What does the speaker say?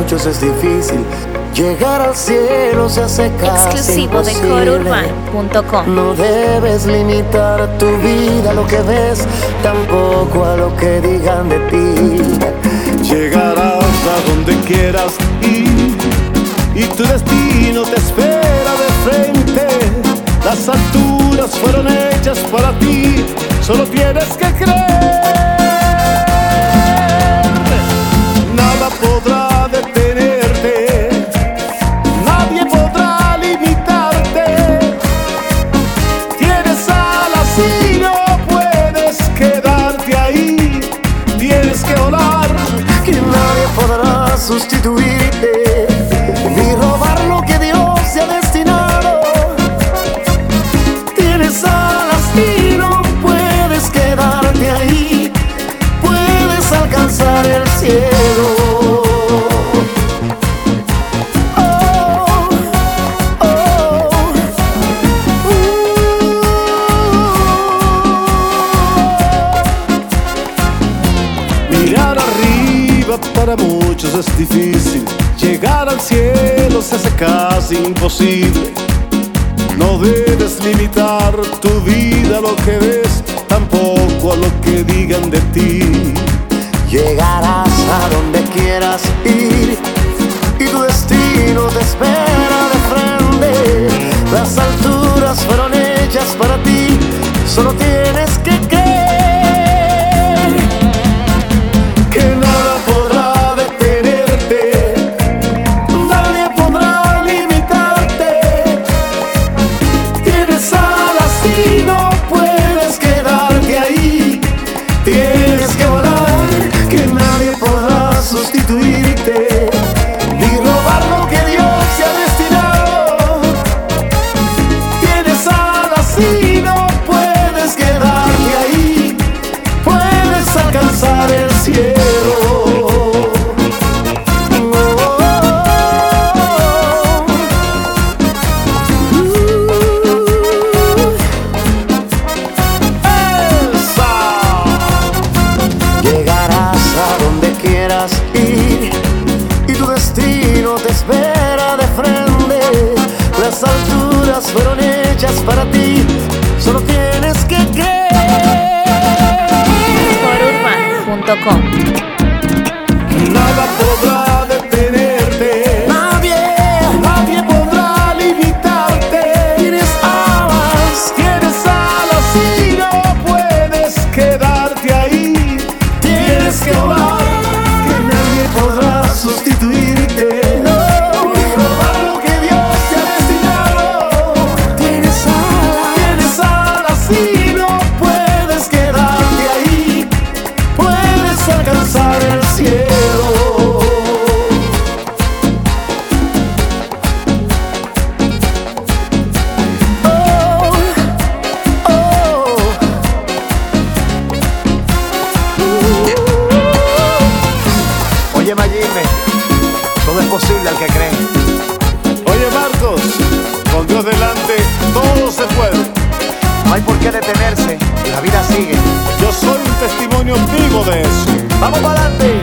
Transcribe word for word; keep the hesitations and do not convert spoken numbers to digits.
muchos es difícil. Llegar al cielo se hace casi exclusivo de imposible. core urban punto com. No debes limitar tu vida a lo que ves, tampoco a lo que digan de ti. Llegarás a donde quieras ir y tu destino te espera de frente. Las alturas fueron hechas para ti, solo tienes que creer. Nada podrá detenerte, nadie podrá limitarte. Tienes alas y no puedes quedarte ahí, tienes que volar. Que nadie podrá sustituirte ni robar lo que Dios te ha destinado. Tienes alas y no puedes quedarte ahí, puedes alcanzar el cielo. Oh, oh, uh. Mirar arriba para muchos es difícil, llegar al cielo se hace casi imposible. No debes limitar tu vida a lo que ves, tampoco a lo que digan de ti. Llegarás a donde quieras ir y tu destino te espera de frente. Las alturas fueron hechas para ti, solo tienes que creer. Que nada podrá detenerte, nadie podrá limitarte. Tienes alas y no puedes quedarte ahí, tienes que volar. Que nadie podrá sustituirte ni robar lo que Dios te ha destinado. Tienes alas y no puedes quedarte ahí, puedes alcanzar el cielo. Ir y tu destino te espera de frente. Las alturas fueron hechas para ti, solo tienes que creer. core urban punto com. Nada podrá detenerte, nadie, nadie podrá limitarte. Tienes alas, tienes alas y no puedes quedarte ahí, tienes que volar. Podrá sustituirte, no, ni robar lo que Dios te ha destinado. Tienes alas, tienes alas y no puedes quedarte ahí, puedes alcanzar el cielo. Oh, oh. Oye, Mayime, todo es posible al que cree. Oye, Marcos, con Dios delante todo se puede. No hay por qué detenerse, la vida sigue. Yo soy un testimonio vivo de eso. ¡Vamos para adelante!